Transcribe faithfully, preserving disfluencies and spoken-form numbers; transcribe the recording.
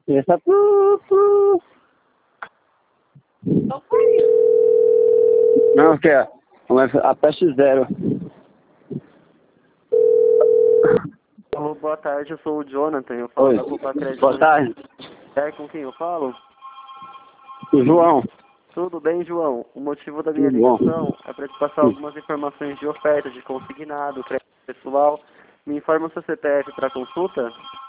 Essa... pu, pu. Não, que é a peste zero. Alô, boa tarde, eu sou o Jonathan, eu falo Oi. da Copa Crédito. Boa tarde. É com quem eu falo? O João. Tudo bem, João? O motivo da minha Tudo bom. ligação é para te passar algumas informações de oferta, de consignado, crédito pessoal. Me informa o seu C P F para consulta?